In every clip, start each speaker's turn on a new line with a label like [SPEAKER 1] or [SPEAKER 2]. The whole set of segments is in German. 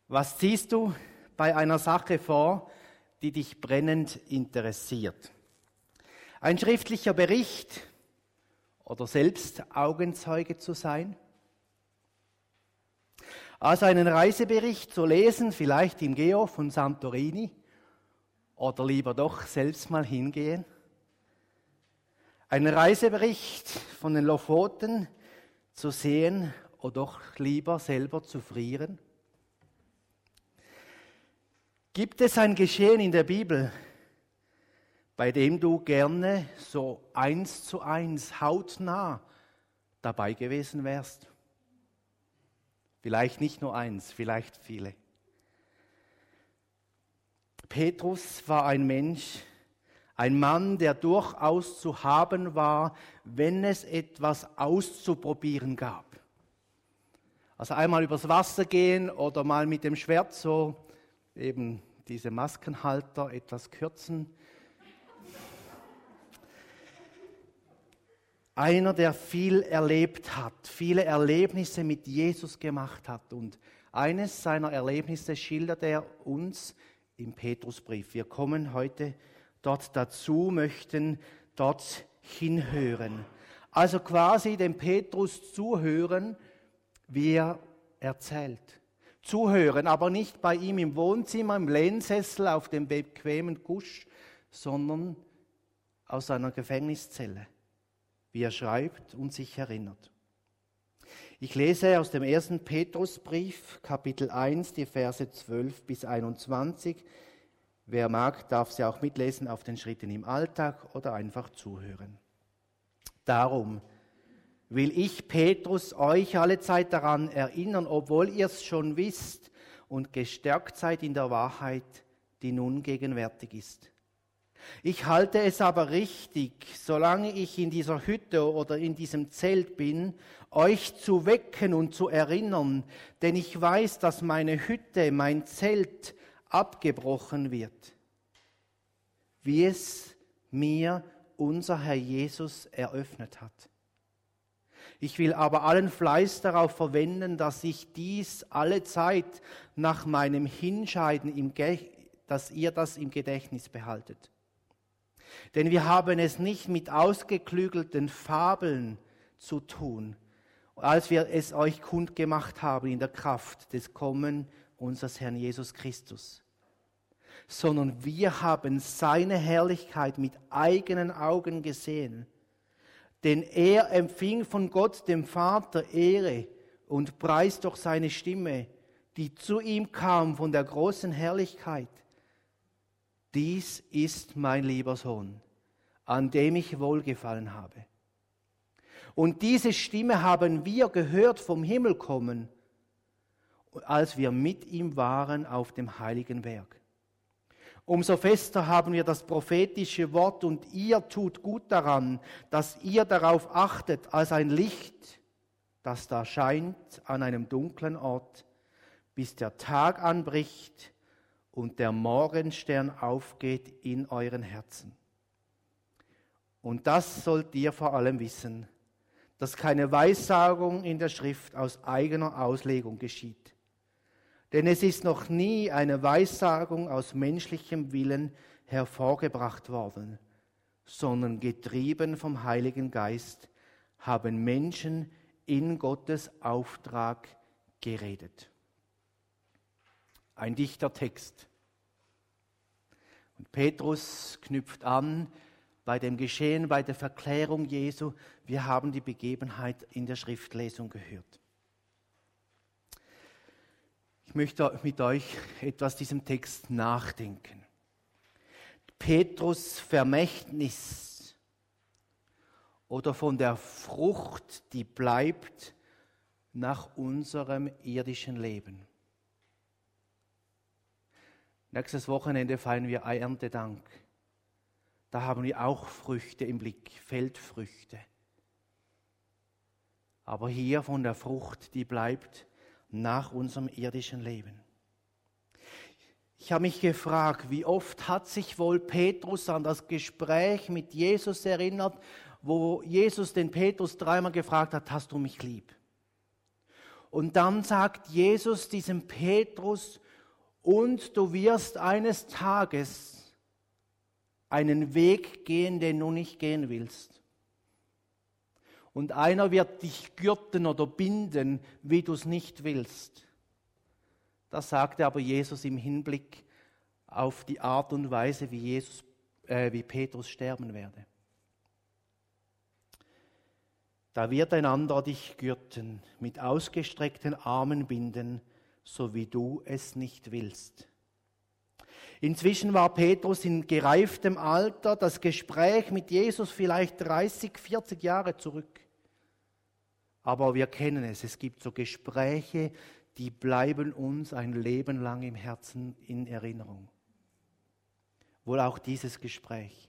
[SPEAKER 1] Was ziehst du bei einer Sache vor, die dich brennend interessiert? Ein schriftlicher Bericht oder selbst Augenzeuge zu sein? Also einen Reisebericht zu lesen, vielleicht im Geo von Santorini, oder lieber doch selbst mal hingehen? Einen Reisebericht von den Lofoten zu sehen oder doch lieber selber zu frieren? Gibt es ein Geschehen in der Bibel, bei dem du gerne so 1:1 hautnah dabei gewesen wärst? Vielleicht nicht nur eins, vielleicht viele. Petrus war ein Mensch, ein Mann, der durchaus zu haben war, wenn es etwas auszuprobieren gab. Also einmal übers Wasser gehen oder mal mit dem Schwert so eben diese Maskenhalter etwas kürzen. Einer, der viel erlebt hat, viele Erlebnisse mit Jesus gemacht hat. Und eines seiner Erlebnisse schildert er uns im Petrusbrief. Wir kommen heute dort dazu, möchten dort hinhören. Also quasi dem Petrus zuhören, wie er erzählt. Zuhören, aber nicht bei ihm im Wohnzimmer, im Lehnsessel, auf dem bequemen Gusch, sondern aus seiner Gefängniszelle, wie er schreibt und sich erinnert. Ich lese aus dem 1. Petrusbrief, Kapitel 1, die Verse 12 bis 21. Wer mag, darf sie auch mitlesen auf den Schritten im Alltag oder einfach zuhören. Darum will ich, Petrus, euch alle Zeit daran erinnern, obwohl ihr es schon wisst und gestärkt seid in der Wahrheit, die nun gegenwärtig ist. Ich halte es aber richtig, solange ich in dieser Hütte oder in diesem Zelt bin, euch zu wecken und zu erinnern, denn ich weiß, dass meine Hütte, mein Zelt abgebrochen wird, wie es mir unser Herr Jesus eröffnet hat. Ich will aber allen Fleiß darauf verwenden, dass ich dies alle Zeit nach meinem Hinscheiden, dass ihr das im Gedächtnis behaltet. Denn wir haben es nicht mit ausgeklügelten Fabeln zu tun, als wir es euch kundgemacht haben in der Kraft des Kommen unseres Herrn Jesus Christus, sondern wir haben seine Herrlichkeit mit eigenen Augen gesehen. Denn er empfing von Gott, dem Vater, Ehre und Preis durch seine Stimme, die zu ihm kam von der großen Herrlichkeit. Dies ist mein lieber Sohn, an dem ich wohlgefallen habe. Und diese Stimme haben wir gehört vom Himmel kommen, als wir mit ihm waren auf dem heiligen Berg. Umso fester haben wir das prophetische Wort und ihr tut gut daran, dass ihr darauf achtet, als ein Licht, das da scheint an einem dunklen Ort, bis der Tag anbricht und der Morgenstern aufgeht in euren Herzen. Und das sollt ihr vor allem wissen, dass keine Weissagung in der Schrift aus eigener Auslegung geschieht. Denn es ist noch nie eine Weissagung aus menschlichem Willen hervorgebracht worden, sondern getrieben vom Heiligen Geist haben Menschen in Gottes Auftrag geredet. Ein dichter Text. Und Petrus knüpft an bei dem Geschehen, bei der Verklärung Jesu. Wir haben die Begebenheit in der Schriftlesung gehört. Ich möchte mit euch etwas diesem Text nachdenken. Petrus Vermächtnis oder von der Frucht, die bleibt nach unserem irdischen Leben. Nächstes Wochenende feiern wir Erntedank. Da haben wir auch Früchte im Blick, Feldfrüchte. Aber hier von der Frucht, die bleibt nach unserem irdischen Leben. Ich habe mich gefragt, wie oft hat sich wohl Petrus an das Gespräch mit Jesus erinnert, wo Jesus den Petrus dreimal gefragt hat, hast du mich lieb? Und dann sagt Jesus diesem Petrus, und du wirst eines Tages einen Weg gehen, den du nicht gehen willst. Und einer wird dich gürten oder binden, wie du es nicht willst. Das sagte aber Jesus im Hinblick auf die Art und Weise, wie Petrus sterben werde. Da wird ein anderer dich gürten, mit ausgestreckten Armen binden, so wie du es nicht willst. Inzwischen war Petrus in gereiftem Alter, das Gespräch mit Jesus vielleicht 30, 40 Jahre zurück. Aber wir kennen es, es gibt so Gespräche, die bleiben uns ein Leben lang im Herzen in Erinnerung. Wohl auch dieses Gespräch.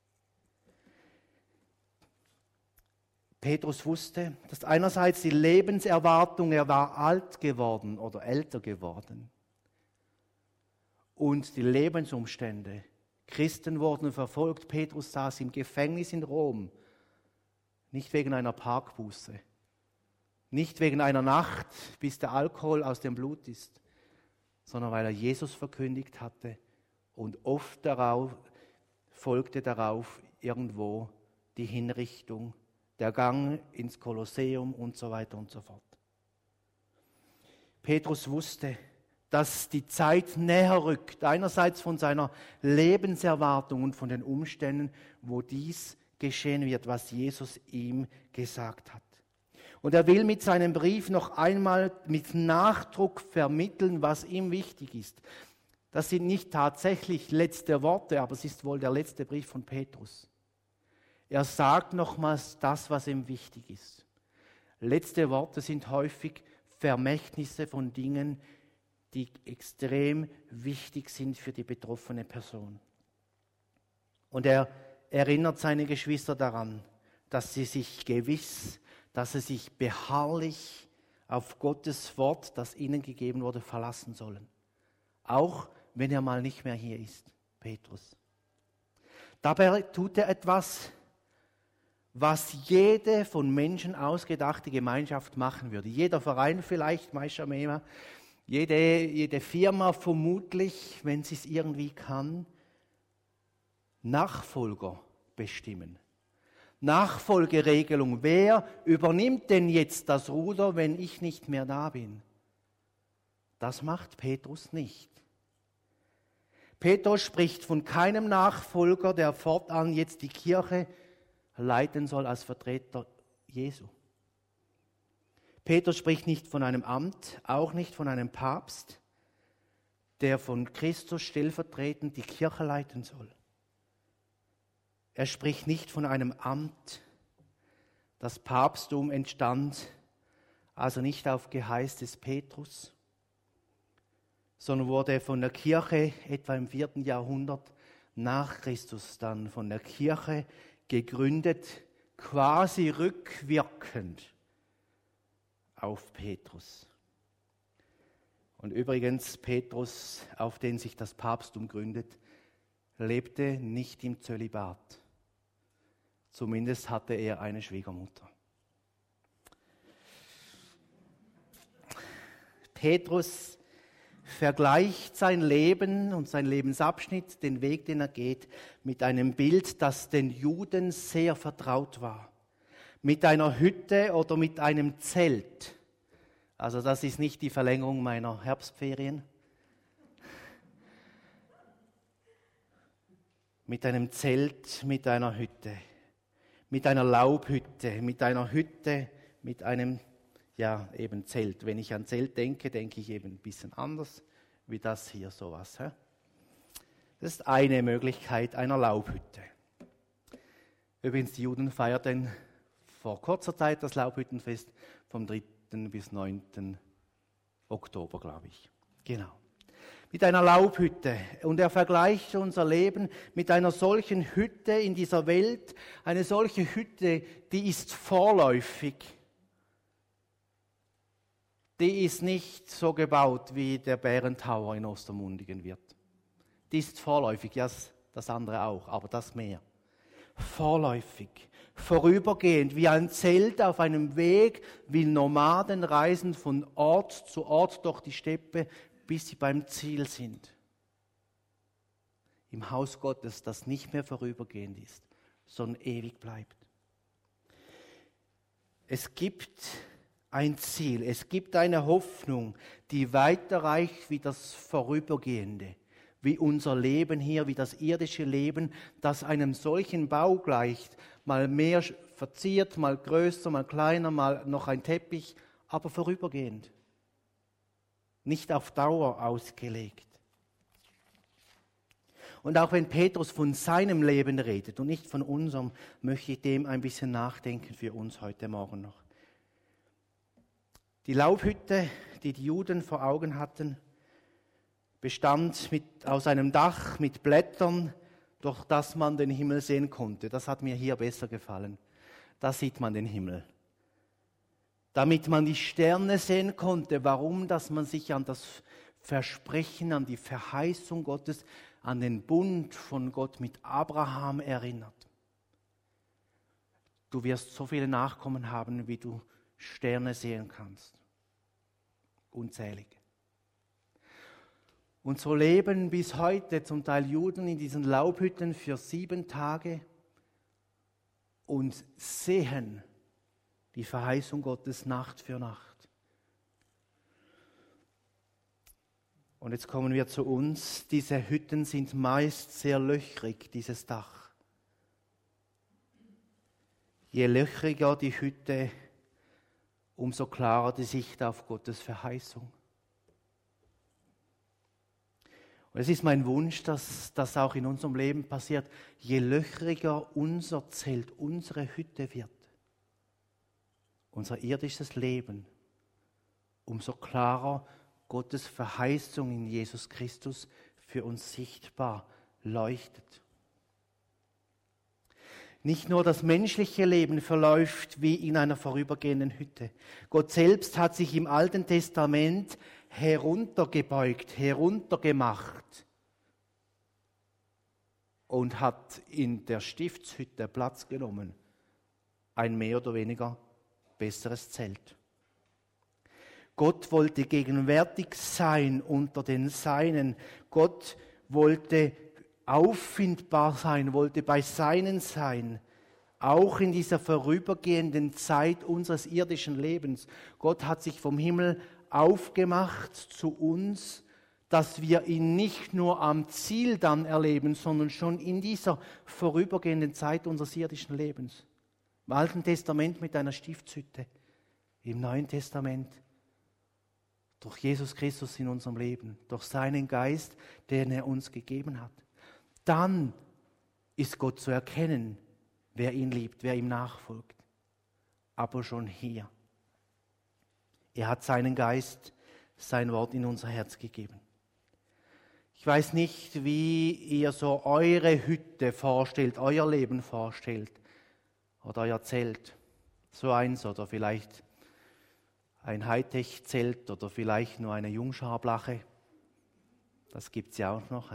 [SPEAKER 1] Petrus wusste, dass einerseits die Lebenserwartung, er war alt geworden oder älter geworden. Und die Lebensumstände. Christen wurden verfolgt. Petrus saß im Gefängnis in Rom. Nicht wegen einer Parkbuße. Nicht wegen einer Nacht, bis der Alkohol aus dem Blut ist. Sondern weil er Jesus verkündigt hatte. Und oft folgte darauf irgendwo die Hinrichtung, der Gang ins Kolosseum und so weiter und so fort. Petrus wusste, dass die Zeit näher rückt, einerseits von seiner Lebenserwartung und von den Umständen, wo dies geschehen wird, was Jesus ihm gesagt hat. Und er will mit seinem Brief noch einmal mit Nachdruck vermitteln, was ihm wichtig ist. Das sind nicht tatsächlich letzte Worte, aber es ist wohl der letzte Brief von Petrus. Er sagt nochmals das, was ihm wichtig ist. Letzte Worte sind häufig Vermächtnisse von Dingen, die extrem wichtig sind für die betroffene Person. Und er erinnert seine Geschwister daran, dass sie sich gewiss, dass sie sich beharrlich auf Gottes Wort, das ihnen gegeben wurde, verlassen sollen. Auch wenn er mal nicht mehr hier ist, Petrus. Dabei tut er etwas, was jede von Menschen ausgedachte Gemeinschaft machen würde. Jeder Verein vielleicht, Maishamema, jede Firma vermutlich, wenn sie es irgendwie kann, Nachfolger bestimmen. Nachfolgeregelung. Wer übernimmt denn jetzt das Ruder, wenn ich nicht mehr da bin? Das macht Petrus nicht. Petrus spricht von keinem Nachfolger, der fortan jetzt die Kirche leiten soll als Vertreter Jesu. Petrus spricht nicht von einem Amt, auch nicht von einem Papst, der von Christus stellvertretend die Kirche leiten soll. Er spricht nicht von einem Amt. Das Papsttum entstand also nicht auf Geheiß des Petrus, sondern wurde von der Kirche etwa im 4. Jahrhundert nach Christus dann von der Kirche gegründet, quasi rückwirkend auf Petrus. Und übrigens, Petrus, auf den sich das Papsttum gründet, lebte nicht im Zölibat. Zumindest hatte er eine Schwiegermutter. Petrus vergleicht sein Leben und sein Lebensabschnitt, den Weg, den er geht, mit einem Bild, das den Juden sehr vertraut war. Mit einer Hütte oder mit einem Zelt. Also das ist nicht die Verlängerung meiner Herbstferien. Mit einem Zelt, mit einer Hütte. Mit einer Laubhütte, mit einer Hütte, mit einem eben Zelt. Wenn ich an Zelt denke, denke ich eben ein bisschen anders, wie das hier sowas. Das ist eine Möglichkeit einer Laubhütte. Übrigens, die Juden feierten vor kurzer Zeit das Laubhüttenfest vom 3. bis 9. Oktober, glaube ich. Genau. Mit einer Laubhütte. Und er vergleicht unser Leben mit einer solchen Hütte in dieser Welt. Eine solche Hütte, die ist vorläufig. Die ist nicht so gebaut, wie der Bärentower in Ostermundigen wird. Die ist vorläufig, ja, das andere auch, aber das mehr. vorläufig, vorübergehend, wie ein Zelt auf einem Weg, wie Nomaden reisen von Ort zu Ort durch die Steppe, bis sie beim Ziel sind. Im Haus Gottes, das nicht mehr vorübergehend ist, sondern ewig bleibt. Es gibt ein Ziel, es gibt eine Hoffnung, die weiter reicht wie das Vorübergehende, wie unser Leben hier, wie das irdische Leben, das einem solchen Bau gleicht, mal mehr verziert, mal größer, mal kleiner, mal noch ein Teppich, aber vorübergehend, nicht auf Dauer ausgelegt. Und auch wenn Petrus von seinem Leben redet und nicht von unserem, möchte ich dem ein bisschen nachdenken für uns heute Morgen noch. Die Laubhütte, die die Juden vor Augen hatten, bestand aus einem Dach mit Blättern, durch das man den Himmel sehen konnte. Das hat mir hier besser gefallen. Da sieht man den Himmel. Damit man die Sterne sehen konnte. Warum? Dass man sich an das Versprechen, an die Verheißung Gottes, an den Bund von Gott mit Abraham erinnert. Du wirst so viele Nachkommen haben, wie du Sterne sehen kannst. Unzählige. Und so leben bis heute zum Teil Juden in diesen Laubhütten für 7 Tage und sehen die Verheißung Gottes Nacht für Nacht. Und jetzt kommen wir zu uns. Diese Hütten sind meist sehr löchrig, dieses Dach. Je löchriger die Hütte, umso klarer die Sicht auf Gottes Verheißung. Und es ist mein Wunsch, dass das auch in unserem Leben passiert. Je löchriger unser Zelt, unsere Hütte wird, unser irdisches Leben, umso klarer Gottes Verheißung in Jesus Christus für uns sichtbar leuchtet. Nicht nur das menschliche Leben verläuft wie in einer vorübergehenden Hütte. Gott selbst hat sich im Alten Testament heruntergebeugt, heruntergemacht und hat in der Stiftshütte Platz genommen. Ein mehr oder weniger besseres Zelt. Gott wollte gegenwärtig sein unter den Seinen. Gott wollte auffindbar sein, wollte bei Seinen sein. Auch in dieser vorübergehenden Zeit unseres irdischen Lebens. Gott hat sich vom Himmel aufgemacht zu uns, dass wir ihn nicht nur am Ziel dann erleben, sondern schon in dieser vorübergehenden Zeit unseres irdischen Lebens. Im Alten Testament mit einer Stiftshütte, im Neuen Testament durch Jesus Christus in unserem Leben, durch seinen Geist, den er uns gegeben hat. Dann ist Gott zu erkennen, wer ihn liebt, wer ihm nachfolgt. Aber schon hier. Er hat seinen Geist, sein Wort in unser Herz gegeben. Ich weiß nicht, wie ihr so eure Hütte vorstellt, euer Leben vorstellt oder euer Zelt. So eins oder vielleicht ein Hightech-Zelt oder vielleicht nur eine Jungscharblache. Das gibt es ja auch noch.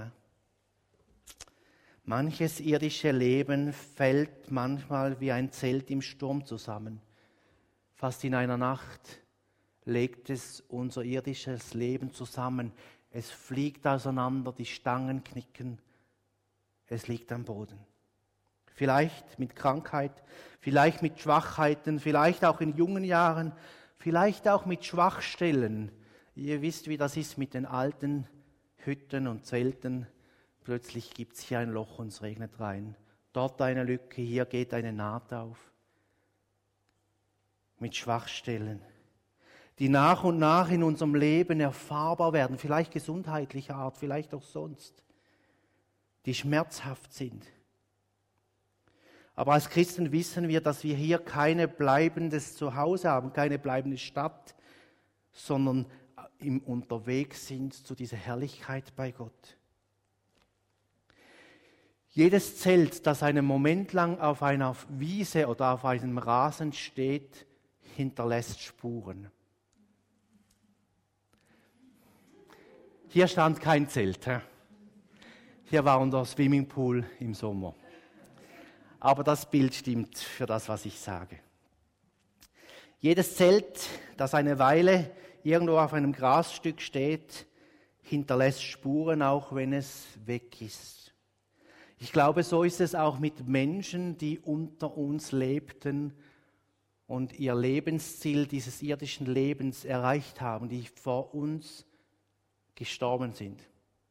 [SPEAKER 1] Manches irdische Leben fällt manchmal wie ein Zelt im Sturm zusammen. Fast in einer Nacht legt es unser irdisches Leben zusammen. Es fliegt auseinander, die Stangen knicken. Es liegt am Boden. Vielleicht mit Krankheit, vielleicht mit Schwachheiten, vielleicht auch in jungen Jahren, vielleicht auch mit Schwachstellen. Ihr wisst, wie das ist mit den alten Hütten und Zelten. Plötzlich gibt es hier ein Loch und es regnet rein. Dort eine Lücke, hier geht eine Naht auf. Mit Schwachstellen, die nach und nach in unserem Leben erfahrbar werden, vielleicht gesundheitlicher Art, vielleicht auch sonst, die schmerzhaft sind. Aber als Christen wissen wir, dass wir hier keine bleibendes Zuhause haben, keine bleibende Stadt, sondern im Unterwegs sind zu dieser Herrlichkeit bei Gott. Jedes Zelt, das einen Moment lang auf einer Wiese oder auf einem Rasen steht, hinterlässt Spuren. Hier stand kein Zelt. Hier war unser Swimmingpool im Sommer. aber das Bild stimmt für das, was ich sage. Jedes Zelt, das eine Weile irgendwo auf einem Grasstück steht, hinterlässt Spuren, auch wenn es weg ist. Ich glaube, so ist es auch mit Menschen, die unter uns lebten und ihr Lebensziel dieses irdischen Lebens erreicht haben, die vor uns gestorben sind.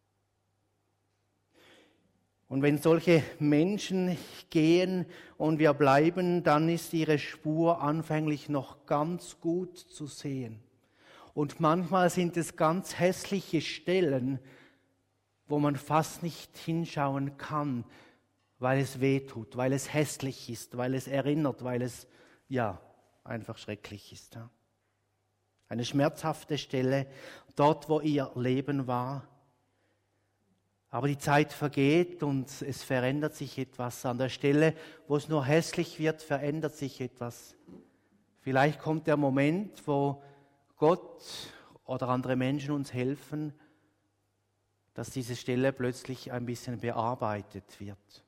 [SPEAKER 1] Und wenn solche Menschen gehen und wir bleiben, dann ist ihre Spur anfänglich noch ganz gut zu sehen. Und manchmal sind es ganz hässliche Stellen, wo man fast nicht hinschauen kann, weil es weh tut, weil es hässlich ist, weil es erinnert, weil es einfach schrecklich ist. Ja. Eine schmerzhafte Stelle, dort wo ihr Leben war. Aber die Zeit vergeht und es verändert sich etwas. An der Stelle, wo es nur hässlich wird, verändert sich etwas. Vielleicht kommt der Moment, wo Gott oder andere Menschen uns helfen, dass diese Stelle plötzlich ein bisschen bearbeitet wird.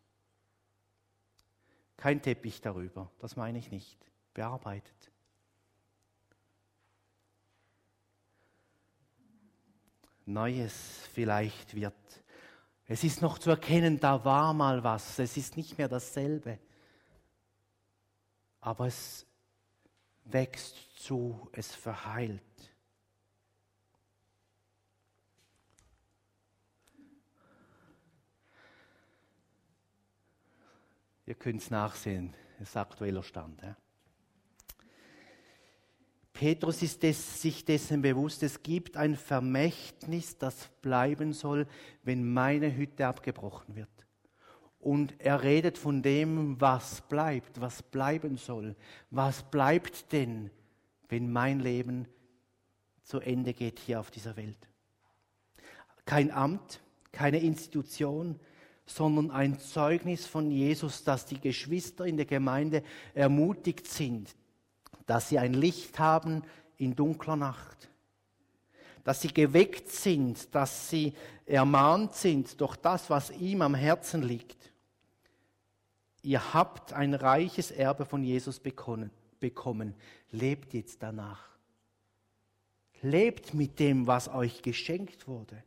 [SPEAKER 1] Kein Teppich darüber, das meine ich nicht. Bearbeitet. Neues vielleicht wird. Es ist noch zu erkennen, da war mal was. Es ist nicht mehr dasselbe. Aber es wächst zu, es verheilt. Ihr könnt es nachsehen, das ist aktueller Stand. Ja. Petrus ist sich dessen bewusst, es gibt ein Vermächtnis, das bleiben soll, wenn meine Hütte abgebrochen wird. Und er redet von dem, was bleibt, was bleiben soll. Was bleibt denn, wenn mein Leben zu Ende geht hier auf dieser Welt? Kein Amt, keine Institution, sondern ein Zeugnis von Jesus, dass die Geschwister in der Gemeinde ermutigt sind, dass sie ein Licht haben in dunkler Nacht, dass sie geweckt sind, dass sie ermahnt sind durch das, was ihm am Herzen liegt. Ihr habt ein reiches Erbe von Jesus bekommen. Lebt jetzt danach. Lebt mit dem, was euch geschenkt wurde.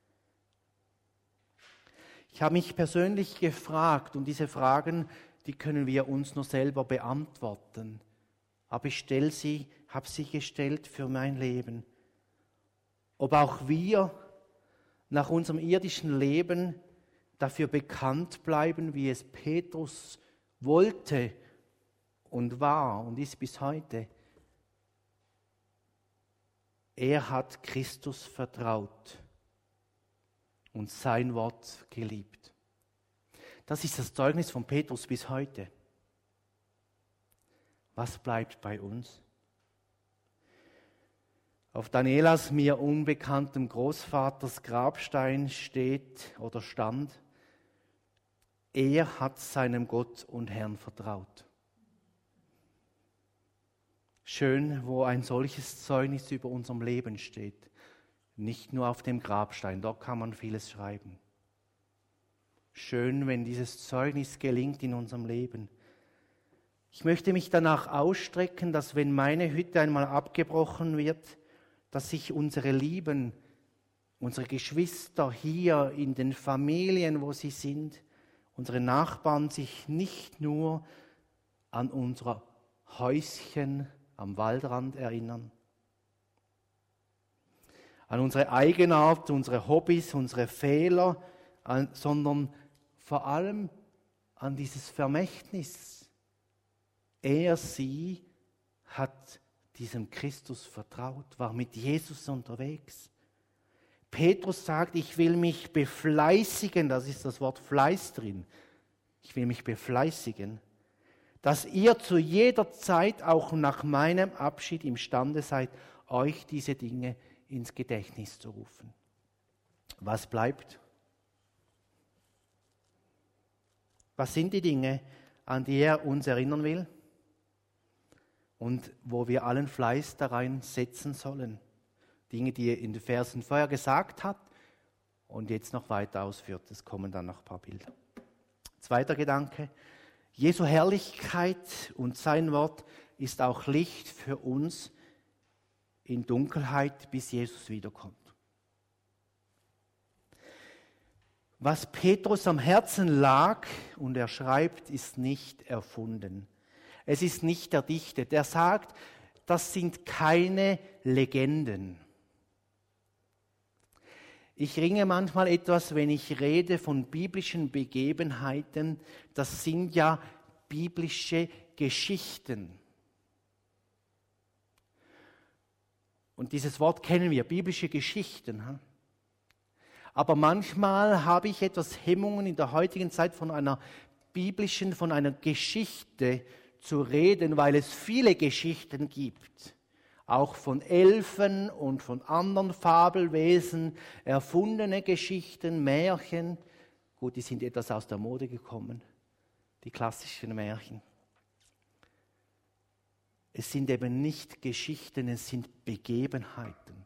[SPEAKER 1] Ich habe mich persönlich gefragt, und diese Fragen, die können wir uns nur selber beantworten. Aber ich habe sie gestellt für mein Leben. Ob auch wir nach unserem irdischen Leben dafür bekannt bleiben, wie es Petrus wollte und war und ist bis heute. Er hat Christus vertraut und sein Wort geliebt. Das ist das Zeugnis von Petrus bis heute. Was bleibt bei uns? Auf Danielas mir unbekanntem Großvaters Grabstein steht oder stand: Er hat seinem Gott und Herrn vertraut. Schön, wo ein solches Zeugnis über unserem Leben steht. Nicht nur auf dem Grabstein, dort kann man vieles schreiben. Schön, wenn dieses Zeugnis gelingt in unserem Leben. Ich möchte mich danach ausstrecken, dass wenn meine Hütte einmal abgebrochen wird, dass sich unsere Lieben, unsere Geschwister hier in den Familien, wo sie sind, unsere Nachbarn sich nicht nur an unser Häuschen am Waldrand erinnern, an unsere Eigenart, unsere Hobbys, unsere Fehler, sondern vor allem an dieses Vermächtnis. Sie hat diesem Christus vertraut, war mit Jesus unterwegs. Petrus sagt, ich will mich befleißigen, das ist das Wort Fleiß drin. Ich will mich befleißigen, dass ihr zu jeder Zeit auch nach meinem Abschied imstande seid, euch diese Dinge ins Gedächtnis zu rufen. Was bleibt? Was sind die Dinge, an die er uns erinnern will und wo wir allen Fleiß da rein setzen sollen? Dinge, die er in den Versen vorher gesagt hat und jetzt noch weiter ausführt. Es kommen dann noch ein paar Bilder. Zweiter Gedanke. Jesu Herrlichkeit und sein Wort ist auch Licht für uns in Dunkelheit, bis Jesus wiederkommt. Was Petrus am Herzen lag und er schreibt, ist nicht erfunden. Es ist nicht erdichtet. Er sagt, das sind keine Legenden. Ich ringe manchmal etwas, wenn ich rede von biblischen Begebenheiten. Das sind ja biblische Geschichten. Und dieses Wort kennen wir, biblische Geschichten. Aber manchmal habe ich etwas Hemmungen in der heutigen Zeit von einer biblischen, von einer Geschichte zu reden, weil es viele Geschichten gibt. Auch von Elfen und von anderen Fabelwesen, erfundene Geschichten, Märchen. Gut, die sind etwas aus der Mode gekommen, die klassischen Märchen. Es sind eben nicht Geschichten, es sind Begebenheiten.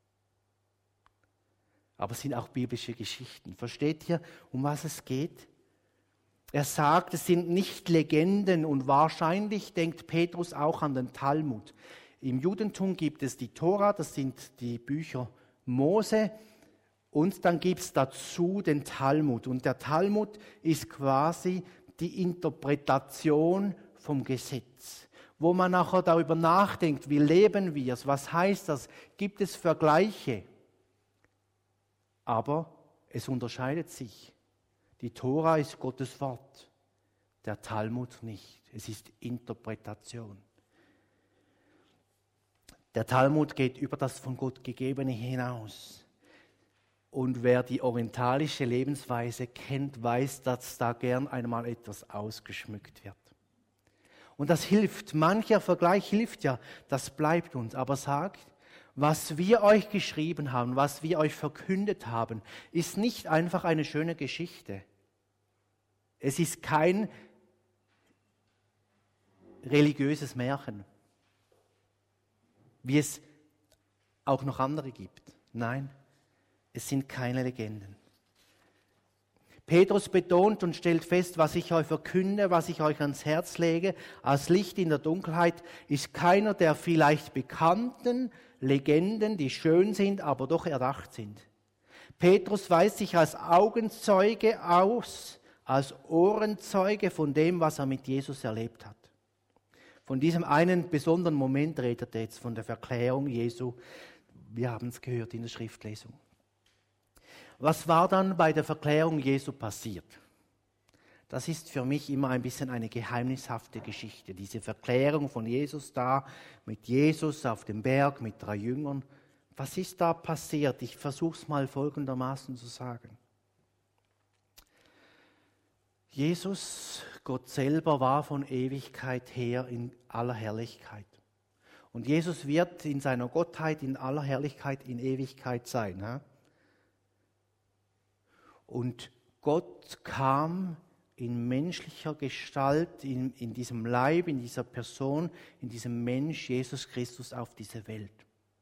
[SPEAKER 1] Aber es sind auch biblische Geschichten. Versteht ihr, um was es geht? Er sagt, es sind nicht Legenden und wahrscheinlich denkt Petrus auch an den Talmud. Im Judentum gibt es die Tora, das sind die Bücher Mose, und dann gibt es dazu den Talmud. Und der Talmud ist quasi die Interpretation vom Gesetz, wo man nachher darüber nachdenkt, wie leben wir es, was heißt das, gibt es Vergleiche. Aber es unterscheidet sich. Die Tora ist Gottes Wort, der Talmud nicht. Es ist Interpretation. Der Talmud geht über das von Gott Gegebene hinaus. Und wer die orientalische Lebensweise kennt, weiß, dass da gern einmal etwas ausgeschmückt wird. Und das hilft, mancher Vergleich hilft ja, das bleibt uns. Aber sagt, was wir euch geschrieben haben, was wir euch verkündet haben, ist nicht einfach eine schöne Geschichte. Es ist kein religiöses Märchen, wie es auch noch andere gibt. Nein, es sind keine Legenden. Petrus betont und stellt fest, was ich euch verkünde, was ich euch ans Herz lege, als Licht in der Dunkelheit, ist keiner der vielleicht bekannten Legenden, die schön sind, aber doch erdacht sind. Petrus weist sich als Augenzeuge aus, als Ohrenzeuge von dem, was er mit Jesus erlebt hat. Von diesem einen besonderen Moment redet er jetzt, von der Verklärung Jesu. Wir haben es gehört in der Schriftlesung. Was war dann bei der Verklärung Jesu passiert? Das ist für mich immer ein bisschen eine geheimnishafte Geschichte. Diese Verklärung von Jesus da, mit Jesus auf dem Berg, mit 3 Jüngern. Was ist da passiert? Ich versuche es mal folgendermaßen zu sagen. Jesus, Gott selber, war von Ewigkeit her in aller Herrlichkeit. Und Jesus wird in seiner Gottheit, in aller Herrlichkeit, in Ewigkeit sein. Ja? Und Gott kam in menschlicher Gestalt, in diesem Leib, in dieser Person, in diesem Mensch, Jesus Christus, auf diese Welt.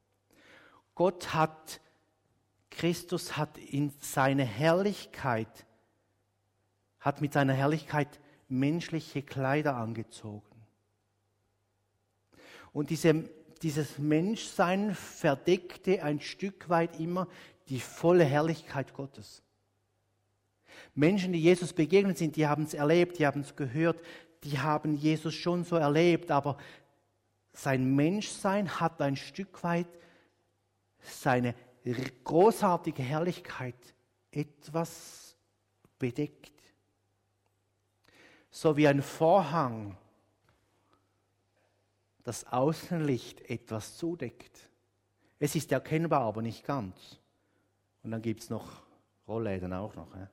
[SPEAKER 1] Christus hat in seine Herrlichkeit, hat mit seiner Herrlichkeit menschliche Kleider angezogen. Und dieses Menschsein verdeckte ein Stück weit immer die volle Herrlichkeit Gottes. Menschen, die Jesus begegnet sind, die haben es erlebt, die haben es gehört, die haben Jesus schon so erlebt, aber sein Menschsein hat ein Stück weit seine großartige Herrlichkeit etwas bedeckt. So wie ein Vorhang das Außenlicht etwas zudeckt. Es ist erkennbar, aber nicht ganz. Und dann gibt es noch Rollläden auch noch. Ja.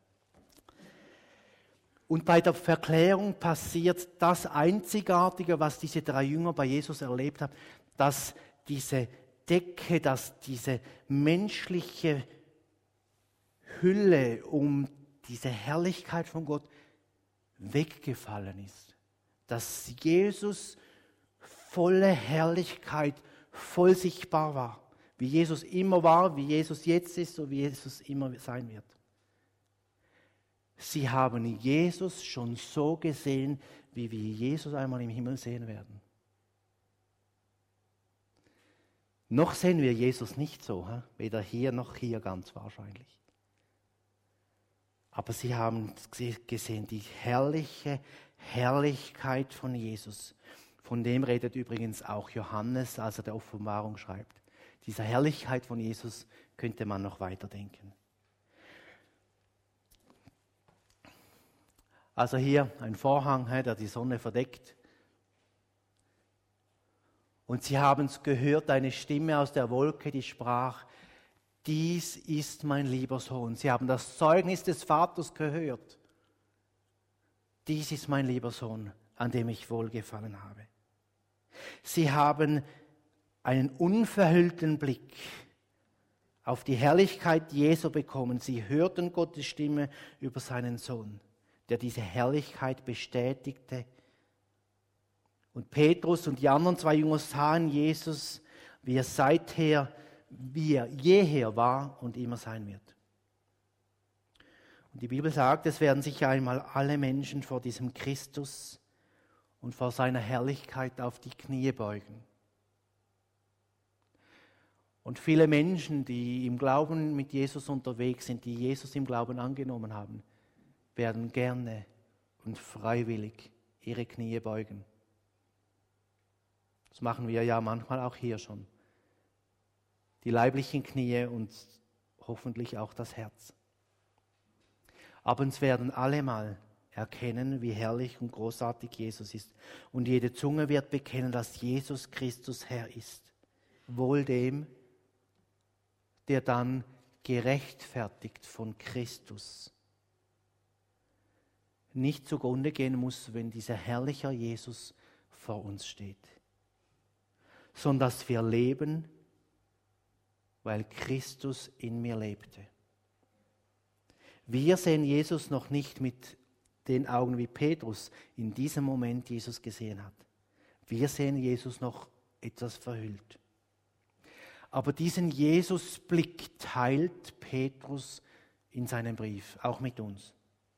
[SPEAKER 1] Und bei der Verklärung passiert das Einzigartige, was diese 3 Jünger bei Jesus erlebt haben, dass diese Decke, dass diese menschliche Hülle um diese Herrlichkeit von Gott weggefallen ist. Dass Jesus volle Herrlichkeit, voll sichtbar war. Wie Jesus immer war, wie Jesus jetzt ist und wie Jesus immer sein wird. Sie haben Jesus schon so gesehen, wie wir Jesus einmal im Himmel sehen werden. Noch sehen wir Jesus nicht so, weder hier noch hier ganz wahrscheinlich. Aber sie haben gesehen, die herrliche Herrlichkeit von Jesus. Von dem redet übrigens auch Johannes, als er der Offenbarung schreibt. Dieser Herrlichkeit von Jesus könnte man noch weiterdenken. Also hier ein Vorhang, der die Sonne verdeckt. Und sie haben es gehört, eine Stimme aus der Wolke, die sprach, dies ist mein lieber Sohn. Sie haben das Zeugnis des Vaters gehört. Dies ist mein lieber Sohn, an dem ich wohlgefallen habe. Sie haben einen unverhüllten Blick auf die Herrlichkeit Jesu bekommen. Sie hörten Gottes Stimme über seinen Sohn, der diese Herrlichkeit bestätigte. Und Petrus und die anderen 2 Jünger sahen Jesus, wie er jeher war und immer sein wird. Und die Bibel sagt, es werden sich einmal alle Menschen vor diesem Christus und vor seiner Herrlichkeit auf die Knie beugen. Und viele Menschen, die im Glauben mit Jesus unterwegs sind, die Jesus im Glauben angenommen haben, werden gerne und freiwillig ihre Knie beugen. Das machen wir ja manchmal auch hier schon. Die leiblichen Knie und hoffentlich auch das Herz. Aber uns werden alle mal erkennen, wie herrlich und großartig Jesus ist. Und jede Zunge wird bekennen, dass Jesus Christus Herr ist. Wohl dem, der dann gerechtfertigt von Christus nicht zugrunde gehen muss, wenn dieser herrliche Jesus vor uns steht, sondern dass wir leben, weil Christus in mir lebte. Wir sehen Jesus noch nicht mit den Augen, wie Petrus in diesem Moment Jesus gesehen hat. Wir sehen Jesus noch etwas verhüllt. Aber diesen Jesusblick teilt Petrus in seinem Brief, auch mit uns.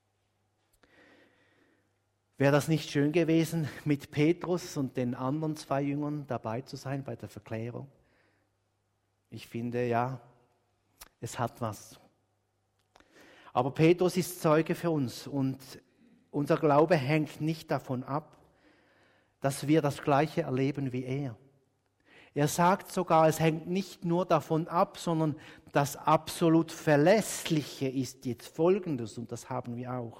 [SPEAKER 1] Wäre das nicht schön gewesen, mit Petrus und den anderen 2 Jüngern dabei zu sein bei der Verklärung? Ich finde, ja, es hat was. Aber Petrus ist Zeuge für uns und unser Glaube hängt nicht davon ab, dass wir das Gleiche erleben wie er. Er sagt sogar, es hängt nicht nur davon ab, sondern das absolut Verlässliche ist jetzt Folgendes, und das haben wir auch.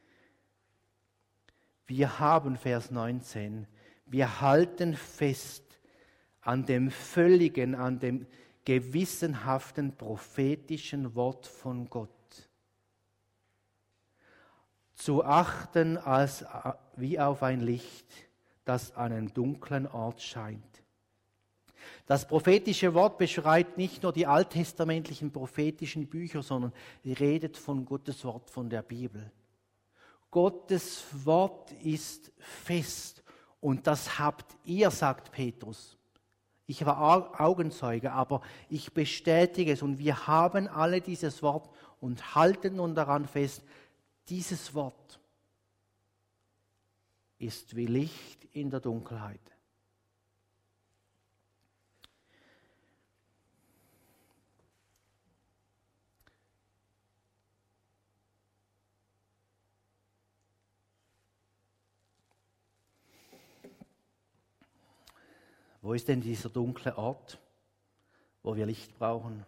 [SPEAKER 1] Wir haben, Vers 19, wir halten fest an dem völligen, an dem gewissenhaften prophetischen Wort von Gott. Zu achten als wie auf ein Licht, das an einem dunklen Ort scheint. Das prophetische Wort beschreibt nicht nur die alttestamentlichen prophetischen Bücher, sondern redet von Gottes Wort, von der Bibel. Gottes Wort ist fest und das habt ihr, sagt Petrus. Ich war Augenzeuge, aber ich bestätige es und wir haben alle dieses Wort und halten nun daran fest, dieses Wort ist wie Licht in der Dunkelheit. Wo ist denn dieser dunkle Ort, wo wir Licht brauchen?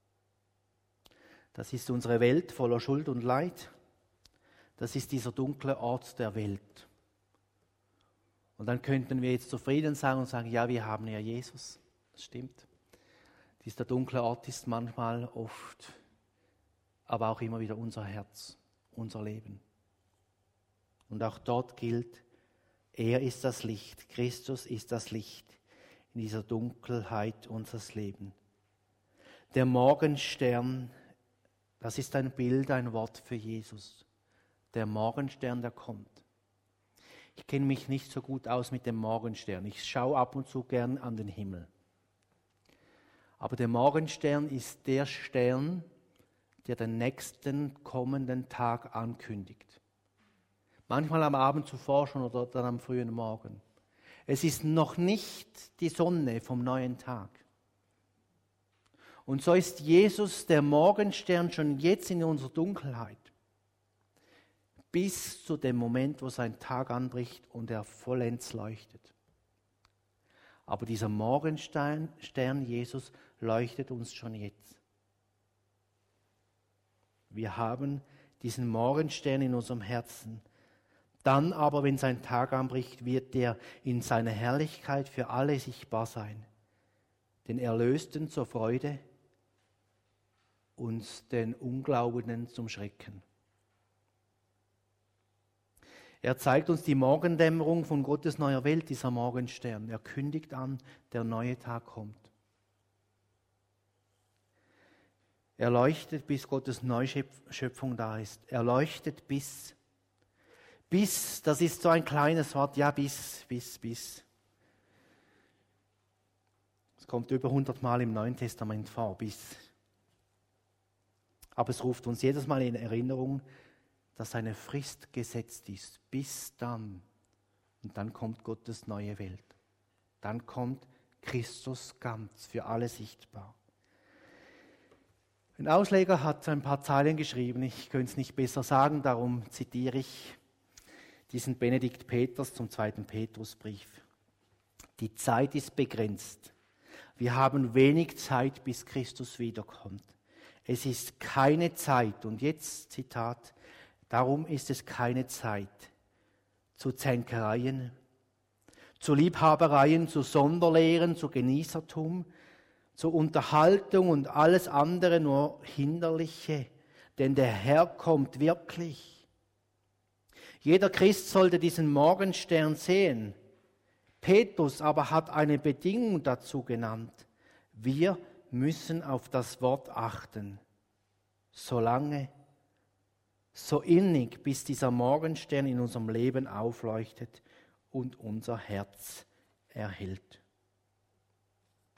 [SPEAKER 1] Das ist unsere Welt voller Schuld und Leid. Das ist dieser dunkle Ort der Welt. Und dann könnten wir jetzt zufrieden sein und sagen, ja, wir haben ja Jesus. Das stimmt. Dieser dunkle Ort ist manchmal, oft, aber auch immer wieder unser Herz, unser Leben. Und auch dort gilt, er ist das Licht, Christus ist das Licht in dieser Dunkelheit unseres Lebens. Der Morgenstern, das ist ein Bild, ein Wort für Jesus. Der Morgenstern, der kommt. Ich kenne mich nicht so gut aus mit dem Morgenstern. Ich schaue ab und zu gern an den Himmel. Aber der Morgenstern ist der Stern, der den nächsten kommenden Tag ankündigt. Manchmal am Abend zuvor schon oder dann am frühen Morgen. Es ist noch nicht die Sonne vom neuen Tag. Und so ist Jesus der Morgenstern schon jetzt in unserer Dunkelheit. Bis zu dem Moment, wo sein Tag anbricht und er vollends leuchtet. Aber dieser Morgenstern Jesus leuchtet uns schon jetzt. Wir haben diesen Morgenstern in unserem Herzen. Dann aber, wenn sein Tag anbricht, wird er in seiner Herrlichkeit für alle sichtbar sein. Den Erlösten zur Freude und den Unglaubenden zum Schrecken. Er zeigt uns die Morgendämmerung von Gottes neuer Welt, dieser Morgenstern. Er kündigt an, der neue Tag kommt. Er leuchtet, bis Gottes Neuschöpfung da ist. Er leuchtet bis, das ist so ein kleines Wort, ja, bis. Es kommt über 100 Mal im Neuen Testament vor, bis. Aber es ruft uns jedes Mal in Erinnerung, dass eine Frist gesetzt ist, bis dann. Und dann kommt Gottes neue Welt. Dann kommt Christus ganz, für alle sichtbar. Ein Ausleger hat ein paar Zeilen geschrieben, ich könnte es nicht besser sagen, darum zitiere ich diesen Benedikt Peters zum 2. Petrusbrief. Die Zeit ist begrenzt. Wir haben wenig Zeit, bis Christus wiederkommt. Es ist keine Zeit, und jetzt Zitat, darum ist es keine Zeit zu Zänkereien, zu Liebhabereien, zu Sonderlehren, zu Genießertum, zu Unterhaltung und alles andere nur Hinderliche, denn der Herr kommt wirklich. Jeder Christ sollte diesen Morgenstern sehen. Petrus aber hat eine Bedingung dazu genannt. Wir müssen auf das Wort achten, solange, so innig, bis dieser Morgenstern in unserem Leben aufleuchtet und unser Herz erhält.